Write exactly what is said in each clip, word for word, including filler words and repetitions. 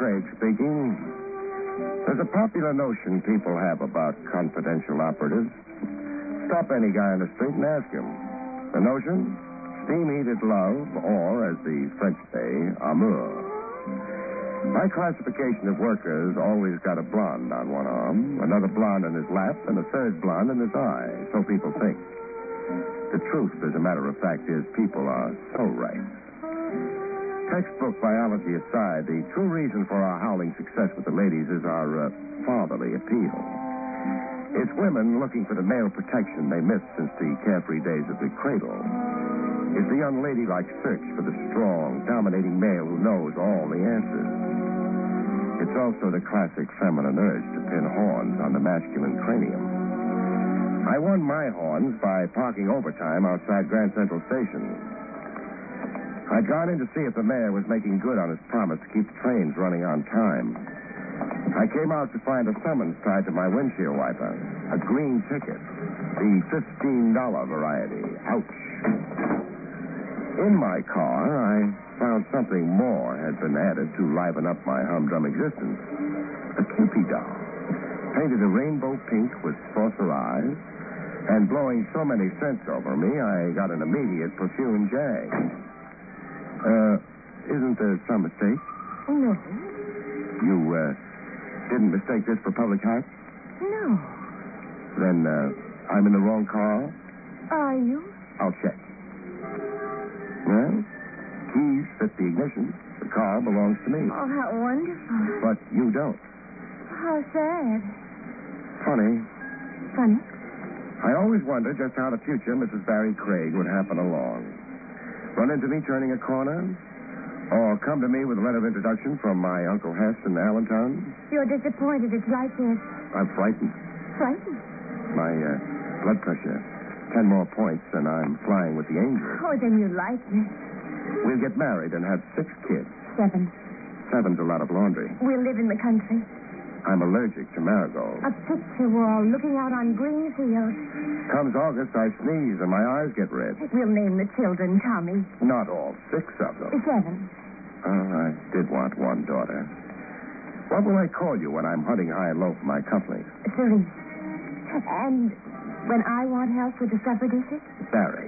Craig speaking. There's a popular notion people have about confidential operatives. Stop any guy on the street and ask him. The notion? Steam-heated love, or, as the French say, amour. My classification of workers always got a blonde on one arm, another blonde in his lap, and a third blonde in his eye. So people think. The truth, as a matter of fact, is people are so right. Textbook biology aside, the true reason for our howling success with the ladies is our uh, fatherly appeal. It's women looking for the male protection they missed since the carefree days of the cradle. It's the young ladylike search for the strong, dominating male who knows all the answers. It's also the classic feminine urge to pin horns on the masculine cranium. I won my horns by parking overtime outside Grand Central Station. I'd gone in to see if the mayor was making good on his promise to keep the trains running on time. I came out to find a summons tied to my windshield wiper. A green ticket. The fifteen dollar variety. Ouch. In my car, I found something more had been added to liven up my humdrum existence. A Cupid doll. Painted a rainbow pink with saucer eyes, and blowing so many scents over me, I got an immediate perfume jag. Uh, isn't there some mistake? No. You, uh, didn't mistake this for public house? No. Then, uh, I'm in the wrong car? Are you? I'll check. Well, keys fit the ignition. The car belongs to me. Oh, how wonderful. But you don't. How sad. Funny. Funny? I always wondered just how the future Missus Barry Craig would happen along. Run into me turning a corner? Or come to me with a letter of introduction from my Uncle Hess in Allentown? You're disappointed it's like this. I'm frightened. Frightened? My uh, blood pressure. Ten more points, and I'm flying with the angels. Oh, then you like me. We'll get married and have six kids. Seven. Seven's a lot of laundry. We'll live in the country. I'm allergic to marigolds. A picture wall looking out on green fields. Comes August, I sneeze and my eyes get red. We'll name the children Tommy. Not all six of them. Seven. Oh, I did want one daughter. What will I call you when I'm hunting high and low for my company? Three. And when I want help with the supper dishes? Barry.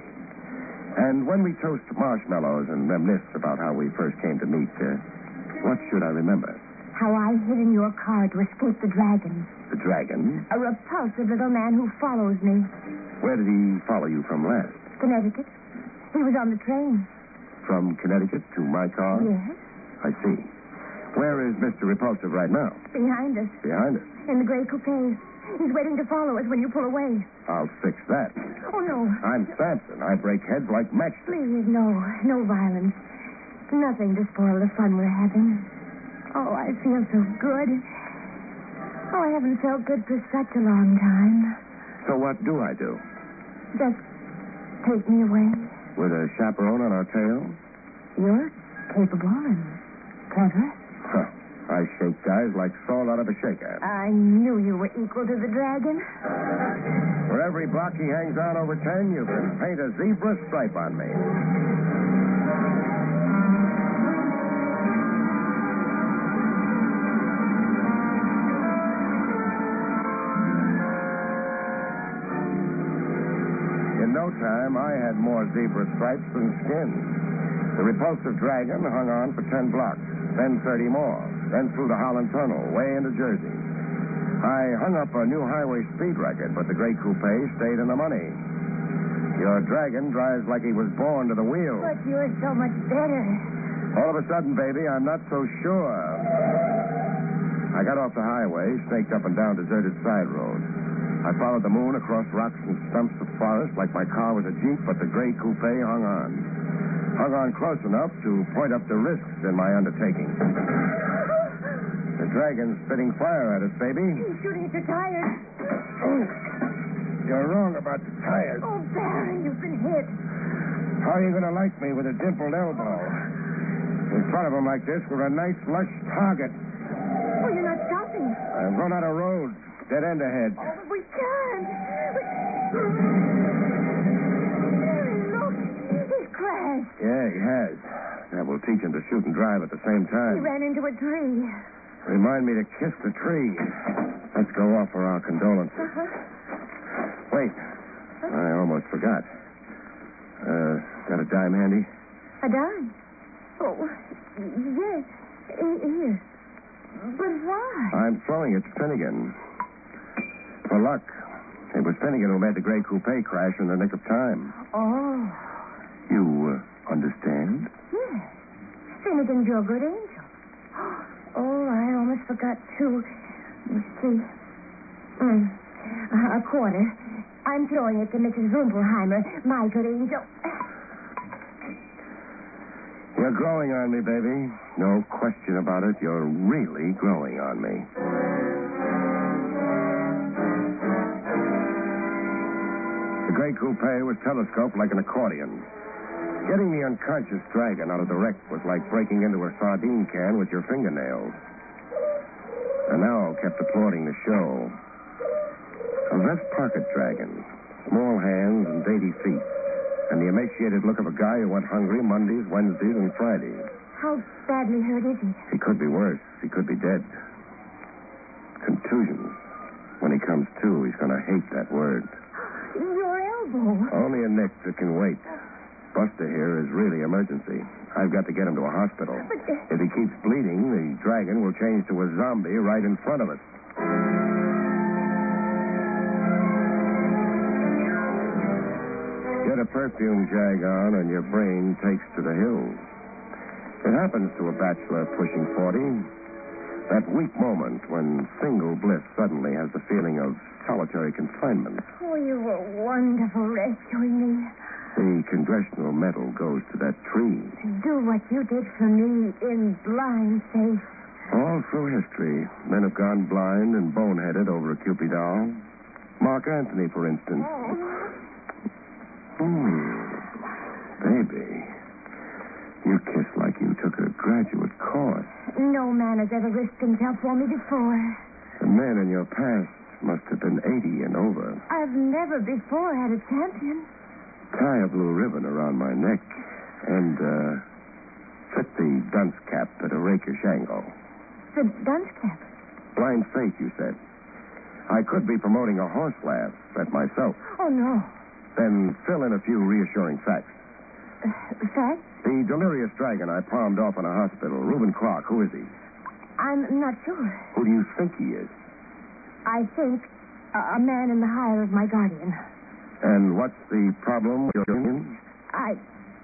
And when we toast marshmallows and reminisce about how we first came to meet, uh, what should I remember? How I hid in your car to escape the dragon. The dragon? A repulsive little man who follows me. Where did he follow you from last? Connecticut. He was on the train. From Connecticut to my car? Yes. I see. Where is Mister Repulsive right now? Behind us. Behind us? In the gray coupe. He's waiting to follow us when you pull away. I'll fix that. Oh, no. I'm Samson. I break heads like matchsticks. Please, no. No violence. Nothing to spoil the fun we're having. Oh, I feel so good. Oh, I haven't felt good for such a long time. So what do I do? Just take me away. With a chaperone on our tail? You're capable and clever. Huh. I shake guys like salt out of a shaker. I knew you were equal to the dragon. For every block he hangs on over ten, you can paint a zebra stripe on me. In no time, I had more zebra stripes than skin. The repulsive dragon hung on for ten blocks, then thirty more, then through the Holland Tunnel, way into Jersey. I hung up a new highway speed record, but the gray coupe stayed in the money. Your dragon drives like he was born to the wheel. But you're so much better. All of a sudden, baby, I'm not so sure. I got off the highway, snaked up and down deserted side roads. I followed the moon across rocks and stumps of forest like my car was a Jeep, but the gray coupe hung on. Hung on close enough to point up the risks in my undertaking. The dragon's spitting fire at us, baby. He's shooting at your tires. Oh, you're wrong about the tires. Oh, Barry, you've been hit. How are you going to like me with a dimpled elbow? In front of him like this, we're a nice, lush target. Oh, you're not stopping. I've run out of road. Dead end ahead. Oh, but we can't. Barry, look. He's crashed. Yeah, he has. That will teach him to shoot and drive at the same He time. ran into a tree. Remind me to kiss the tree. Let's go offer our condolences. Uh-huh. Wait. I almost forgot. Uh, got a dime handy? A dime? Oh, yes. He- Here. But why? I'm throwing it to Finnegan. For luck. It was Finnegan who made the gray coupe crash in the nick of time. Oh. You uh, understand? Yes. Finnegan's your good angel. Oh, I almost forgot, too. Let's see. Mm. Uh, a quarter. I'm throwing it to Missus Rumpelheimer, my good angel. You're growing on me, baby. No question about it. You're really growing on me. The gray coupe was telescoped like an accordion. Getting the unconscious dragon out of the wreck was like breaking into a sardine can with your fingernails. And now kept applauding the show. A West Pocket dragon, small hands and dainty feet, and the emaciated look of a guy who went hungry Mondays, Wednesdays, and Fridays. How badly hurt is he? He could be worse. He could be dead. Contusions. When he comes to, he's going to hate that word. Your elbow. Only a nick that can wait. Buster here is really emergency. I've got to get him to a hospital. But, uh... If he keeps bleeding, the dragon will change to a zombie right in front of us. Get a perfume jag on and your brain takes to the hills. It happens to a bachelor pushing forty. That weak moment when single bliss suddenly has the feeling of solitary confinement. Oh, you were wonderful rescuing me. The congressional medal goes to that tree. To do what you did for me in blind faith. All through history, men have gone blind and boneheaded over a Cupid doll. Mark Antony, for instance. Hmm. Baby, you kiss like you took a graduate course. No man has ever risked himself for me before. The men in your past must have been eighty and over. I've never before had a champion. Tie a blue ribbon around my neck and, uh, fit the dunce cap at a rakish angle. The dunce cap? Blind faith, you said. I could be promoting a horse laugh at myself. Oh, no. Then fill in a few reassuring facts. Uh, facts? The delirious dragon I palmed off in a hospital, Reuben Clark, who is he? I'm not sure. Who do you think he is? I think a, a man in the hire of my guardian. And what's the problem with your union? I...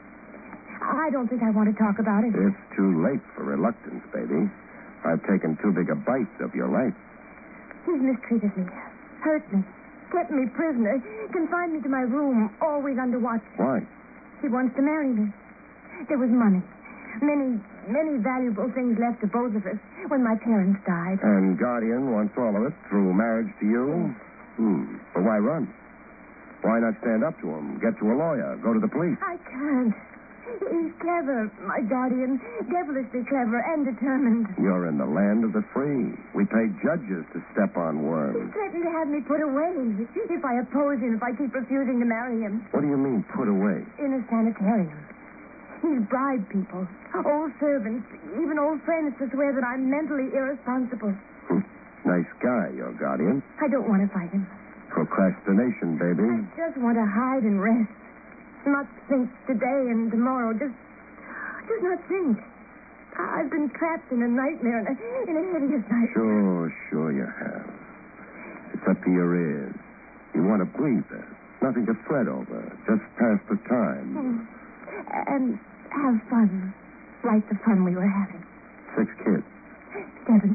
I don't think I want to talk about it. It's too late for reluctance, baby. I've taken too big a bite of your life. He's mistreated me, hurt me, kept me prisoner, confined me to my room, always under watch. Why? He wants to marry me. There was money. Many, many valuable things left to both of us when my parents died. And guardian wants all of it through marriage to you? Hmm. But why run? Why not stand up to him, get to a lawyer, go to the police? I can't. He's clever, my guardian. Devilishly clever and determined. You're in the land of the free. We pay judges to step on He worms. threatened to have me put away if I oppose him, if I keep refusing to marry him. What do you mean, put away? In a sanitarium. He's bribed people, old servants, even old friends to swear that I'm mentally irresponsible. Hmm. Nice guy, your guardian. I don't want to fight him. Procrastination, baby. I just want to hide and rest. Not think today and tomorrow. Just, just not think. I've been trapped in a nightmare, in a, in a hideous nightmare. Sure, sure you have. It's up to your ears. You want a breather. Nothing to fret over. Just pass the time. Mm. And have fun. Like the fun we were having. Six kids. Seven.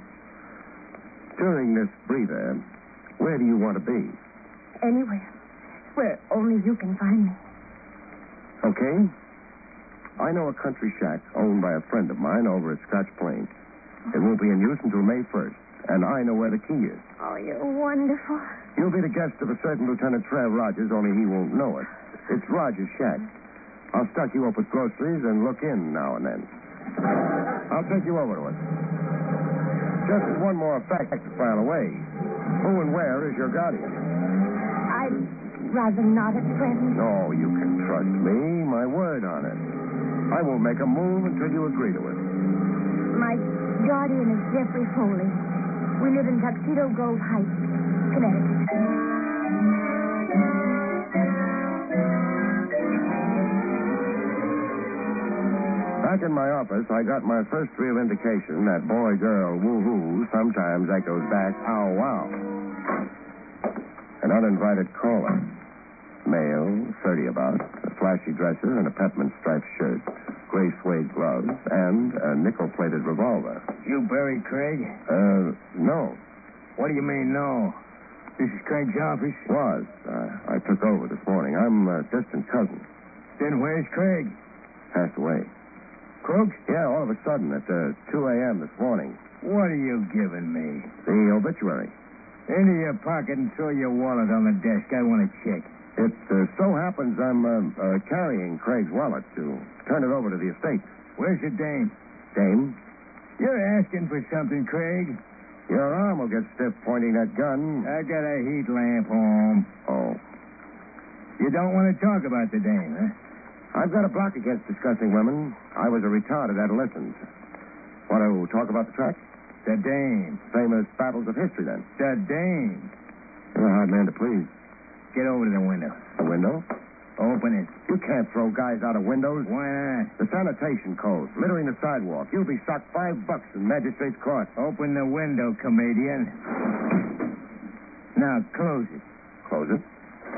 During this breather, where do you want to be? Anywhere. Where only you can find me. Okay. I know a country shack owned by a friend of mine over at Scotch Plains. It won't be in use until May first, and I know where the key is. Oh, you're wonderful. You'll be the guest of a certain Lieutenant Trav Rogers, only he won't know it. It's Rogers' shack. I'll stock you up with groceries and look in now and then. I'll take you over to it. Just one more fact to file away. Who and where is your guardian? I'd rather not at present. No, you can trust me. My word on it. I won't make a move until you agree to it. My guardian is Jeffrey Foley. We live in Tuxedo Grove Heights, Connecticut. Back in my office, I got my first real indication that boy-girl woo-hoo sometimes echoes back ow-wow. An uninvited caller. Male, thirty about, a flashy dresser and a peppermint striped shirt, gray suede gloves, and a nickel-plated revolver. You Barry Craig? Uh, no. What do you mean, no? This is Craig's office? Was. Uh, I took over this morning. I'm a distant cousin. Then where's Craig? Passed away. Crooks? Yeah, all of a sudden at uh, two a.m. this morning. What are you giving me? The obituary. Into your pocket and throw your wallet on the desk. I want to check. It uh, so happens I'm uh, uh, carrying Craig's wallet to turn it over to the estate. Where's the dame? Dame? You're asking for something, Craig. Your arm will get stiff pointing that gun. I got a heat lamp home. Oh. You don't want to talk about the dame, huh? I've got a block against discussing women. I was a retarded adolescent. Want to talk about the track? The dame. Famous battles of history, then. The dame. You're a hard man to please. Get over to the window. The window? Open it. You can't throw guys out of windows. Why not? The sanitation code, littering the sidewalk. You'll be socked five bucks in magistrate's court. Open the window, comedian. Now, close it. Close it.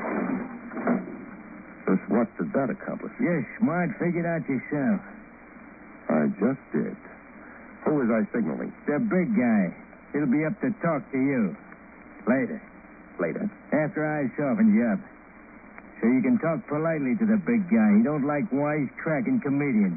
Just what did that accomplish? You're smart. Figure it out yourself. I just did. Who was I signaling? The big guy. He'll be up to talk to you. Later. Later? After I softened you up. So you can talk politely to the big guy. He don't like wisecracking comedians.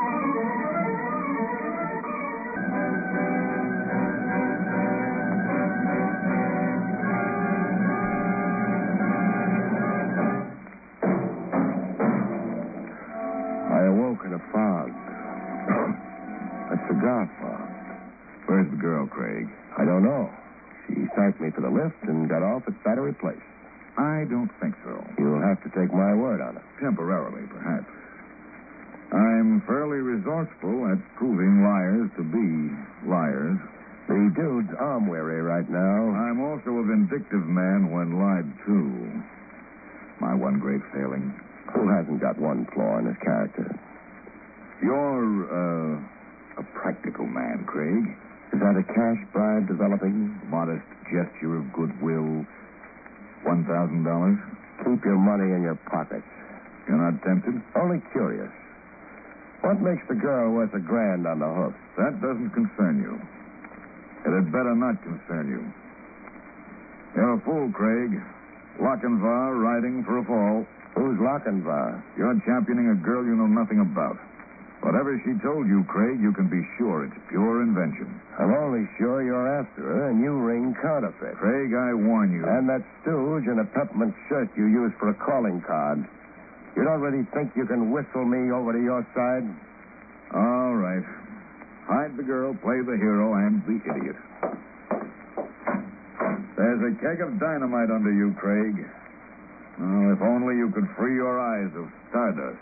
I awoke in a fog. A cigar fog. Where's the girl, Craig? I don't know. She thanked me for the lift and got off at Battery Place. I don't think so. You'll have to take my word on it. Temporarily, perhaps. I'm fairly resourceful at proving liars to be liars. The dude's arm-weary right now. I'm also a vindictive man when lied to. My one great failing. Who hasn't got one flaw in his character? You're, uh, a practical man, Craig. Is that a cash bribe developing? Modest gesture of goodwill. One thousand dollars? Keep your money in your pocket. You're not tempted? Only curious. What makes the girl worth a grand on the hook? That doesn't concern you. It had better not concern you. You're a fool, Craig. Lochinvar riding for a fall. Who's Lochinvar? You're championing a girl you know nothing about. Whatever she told you, Craig, you can be sure it's pure invention. I'm only sure you're after her, and you ring counterfeit. Craig, I warn you. And that stooge in a peppermint shirt you use for a calling card. You don't really think you can whistle me over to your side? All right. Hide the girl, play the hero, and the idiot. There's a keg of dynamite under you, Craig. Oh, if only you could free your eyes of stardust.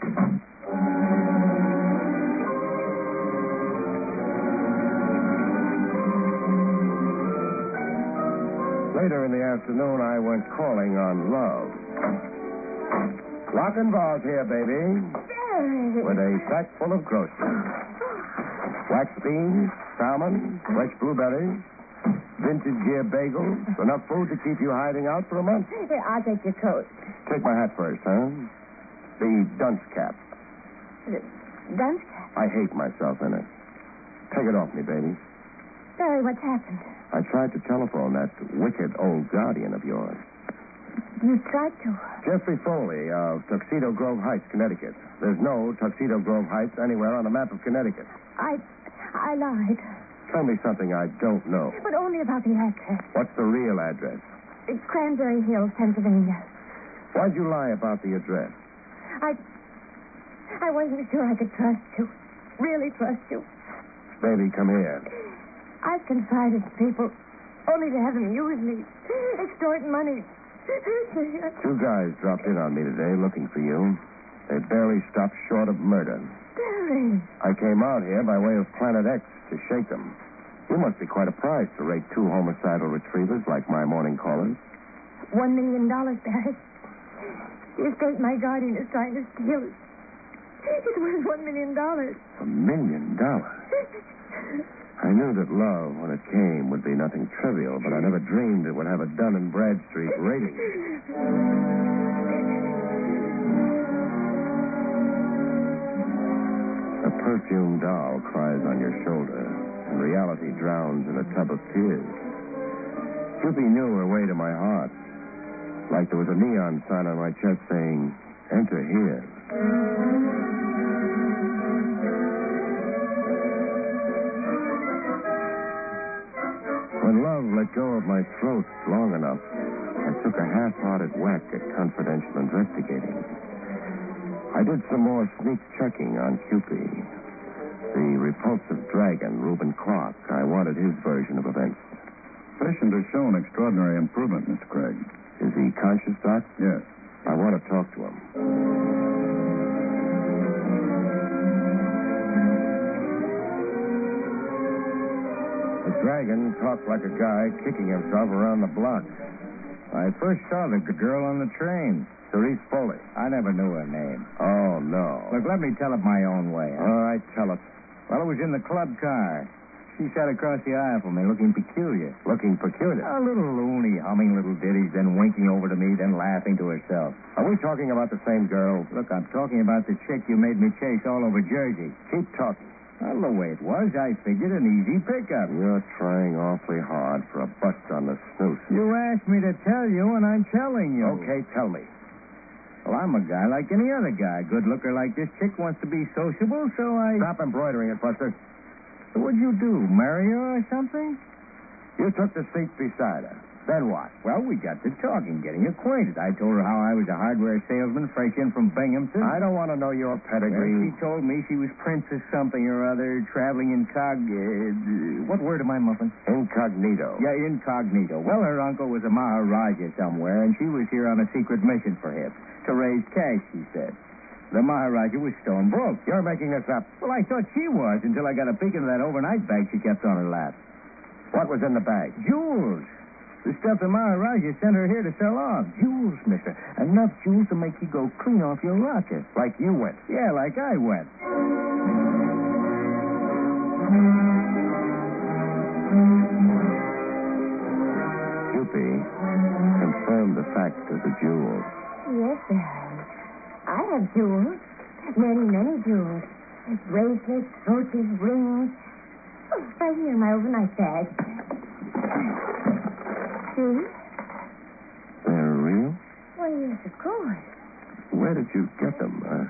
Later in the afternoon, I went calling on Love. Lochinvar's here, baby, with a sack full of groceries. Wax beans, salmon, fresh blueberries, vintage gear bagels, enough food to keep you hiding out for a month. Here, I'll take your coat. Take my hat first, huh? The dunce cap. The dunce cap? I hate myself in it. Take it off me, baby. Barry, what's happened? I tried to telephone that wicked old guardian of yours. You tried to? Jeffrey Foley of Tuxedo Grove Heights, Connecticut. There's no Tuxedo Grove Heights anywhere on the map of Connecticut. I... I lied. Tell me something I don't know. But only about the address. What's the real address? It's Cranberry Hills, Pennsylvania. Why'd you lie about the address? I... I wasn't sure I could trust you. Really trust you. Baby, come here. I've confided to people only to have them use me. Extort money. Two guys dropped in on me today looking for you. They barely stopped short of murder. Barry. I came out here by way of Planet X to shake them. You must be quite a prize to rate two homicidal retrievers like my morning callers. One million dollars, Barry. The estate my guardian is trying to steal. It's worth one million dollars. A million dollars? I knew that love, when it came, would be nothing trivial, but I never dreamed it would have a Dun and Bradstreet rating. A perfumed doll cries on your shoulder, and reality drowns in a tub of tears. Cupid knew her way to my heart, like there was a neon sign on my chest saying, "Enter here." When love let go of my throat long enough, I took a half-hearted whack at confidential investigating. I did some more sneak checking on Cupid. The repulsive dragon, Reuben Clark, I wanted his version of events. Patient has shown extraordinary improvement, Mister Craig. Is he conscious, Doc? Yes. I want to talk to him. The dragon talked like a guy kicking himself around the block. I first saw the girl on the train. Cerise Foley. I never knew her name. Oh, no. Look, let me tell it my own way. All right, tell it. Well, it was in the club car. She sat across the aisle from me, looking peculiar. Looking peculiar. A little loony, humming little ditties, then winking over to me, then laughing to herself. Are we talking about the same girl? Look, I'm talking about the chick you made me chase all over Jersey. Keep talking. Well, the way it was, I figured an easy pickup. You're trying awfully hard for a bust on the snooze. You asked me to tell you, and I'm telling you. Okay, tell me. Well, I'm a guy like any other guy. Good looker like this chick wants to be sociable, so I... Stop embroidering it, Buster. So what'd you do, marry her or something? You took the seat beside her. Then what? Well, we got to talking, getting acquainted. I told her how I was a hardware salesman fresh in from Binghamton. I don't want to know your pedigree. Well, she told me she was Princess something or other, traveling incog... Uh, what word am I muffing? Incognito. Yeah, incognito. Well, her uncle was a Maharaja somewhere, and she was here on a secret mission for him. To raise cash, she said. The Maharaja was stone broke. You're making this up. Well, I thought she was until I got a peek into that overnight bag she kept on her lap. What was in the bag? Jewels. The stuff the Maharaja sent her here to sell off. Jewels, mister. Enough jewels to make you go clean off your rocker. Like you went. Yeah, like I went. Cupid confirmed the fact of the jewels. Yes, Barry. I have jewels. Many, many jewels. Bracelets, brooches, rings. Oh, right here in my overnight bag. See? They're real? Well, yes, of course. Where did you get them? Uh,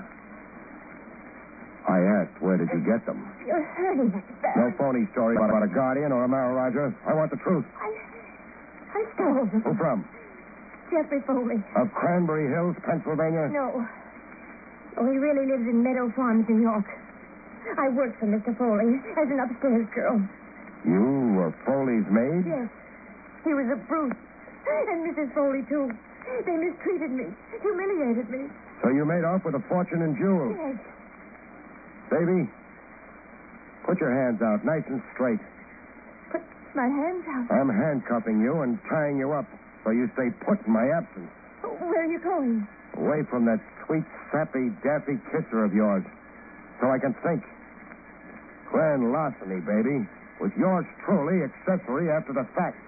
I asked, where did you get them? You're hurting me, No Barry. phony story about, about a guardian or a Maharaja. I want the truth. I, I stole them. Who from? Jeffrey Foley. Of Cranberry Hills, Pennsylvania? No. Oh, he really lives in Meadow Farms, New York. I worked for Mister Foley as an upstairs girl. You were Foley's maid? Yes. He was a brute. And Missus Foley, too. They mistreated me, humiliated me. So you made off with a fortune in jewels? Yes. Baby, put your hands out nice and straight. Put my hands out. I'm handcuffing you and tying you up so you stay put in my absence. Where are you going? Away from that sweet, sappy, daffy kisser of yours so I can think. Grand larceny, baby. With yours truly accessory after the fact.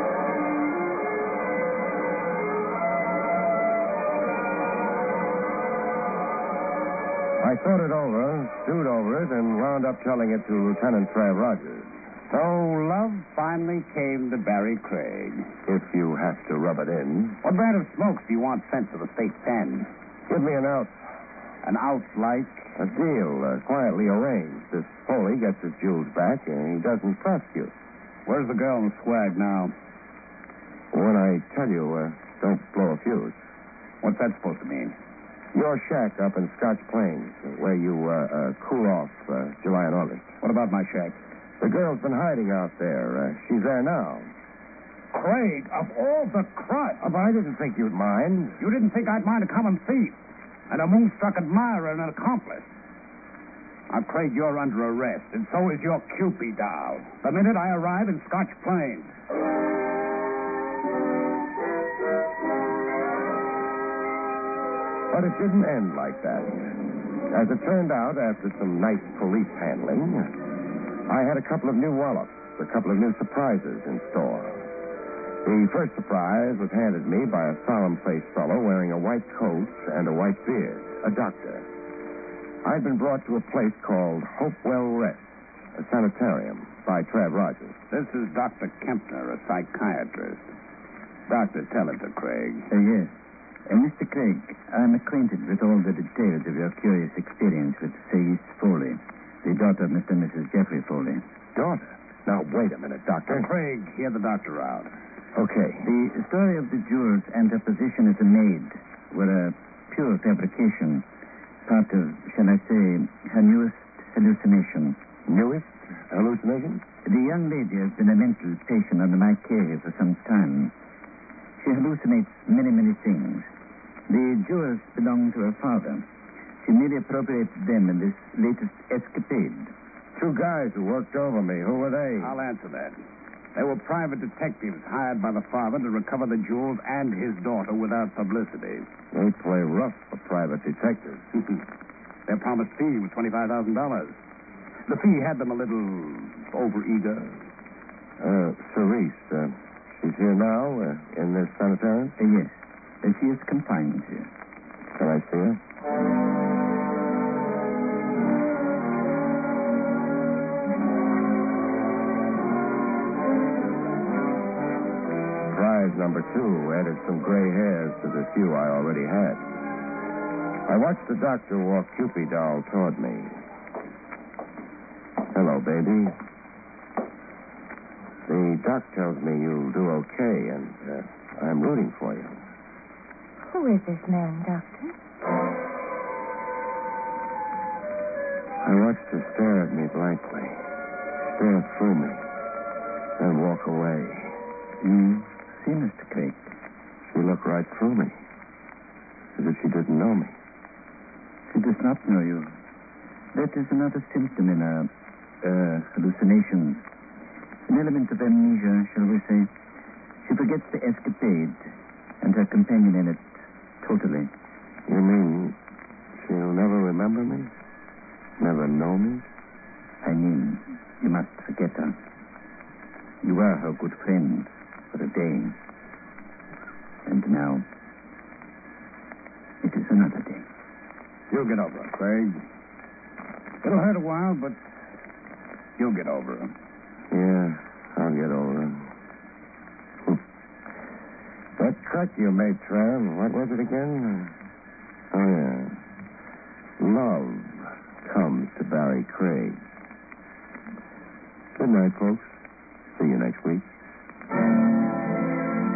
I thought it over, stewed over it, and wound up telling it to Lieutenant Trav Rogers. So love finally came to Barry Craig. If you have to rub it in. What brand of smokes do you want sent to the state pen? Give me an ounce. An ounce like? A deal uh, quietly arranged. This Foley gets his jewels back, and he doesn't prosecute. Where's the girl in the swag now? When I tell you, uh, don't blow a fuse. What's that supposed to mean? Your shack up in Scotch Plains, where you uh, uh, cool off uh, July and August. What about my shack? The girl's been hiding out there. Uh, she's there now. Craig, of all the crud. Oh, but I didn't think you'd mind. You didn't think I'd mind a common thief and a moonstruck admirer and an accomplice. Now, Craig, you're under arrest, and so is your Cupid doll. The minute I arrive in Scotch Plains. But it didn't end like that. As it turned out, after some nice police handling, I had a couple of new wallops, a couple of new surprises in store. The first surprise was handed me by a solemn-faced fellow wearing a white coat and a white beard, a doctor. I'd been brought to a place called Hopewell Rest, a sanitarium, by Trav Rogers. This is Doctor Kempner, a psychiatrist. Doctor, tell it to Craig. Uh, yes. Uh, Mister Craig, I'm acquainted with all the details of your curious experience with Cease Foley, the daughter of Mister and Missus Jeffrey Foley. Daughter? Now, wait a minute, Doctor. Uh, Craig, hear the doctor out. Okay. The story of the jewels and her position as a maid were a pure fabrication, part of, shall I say, her newest hallucination. Newest hallucination? The young lady has been a mental patient under my care here for some time. She hallucinates many, many things. The jewels belong to her father. She merely appropriated them in this latest escapade. Two guys who worked over me. Who were they? I'll answer that. They were private detectives hired by the father to recover the jewels and his daughter without publicity. They play rough for private detectives. Their promised fee was twenty-five thousand dollars. The fee had them a little overeager. Uh, Cerise, uh, she's here now, uh, in this sanitarium? Uh, yes. Uh, she is confined here. Can I see her? Prize number two added some gray hairs to the few I already had. I watched the doctor walk Cupid doll toward me. Hello, baby. The doc tells me you'll do okay, and uh, I'm rooting for you. Who is this man, Doctor? I watched her stare at me blankly, stare through me, then walk away. You see, Mister Craig? She looked right through me, as if she didn't know me. She does not know you. That is another symptom in a uh, hallucination. An element of amnesia, shall we say. She forgets the escapade and her companion in it totally. You mean she'll never remember me? Never know me? I mean, you must forget her. You were her good friend for a day. And now, it is another day. You'll get over it, Craig. It'll hurt a while, but you'll get over it. Yeah, I'll get over it. That cut you made, Trav, what was it again? Oh, yeah. Love comes to Barry Craig. Good night, folks. See you next week.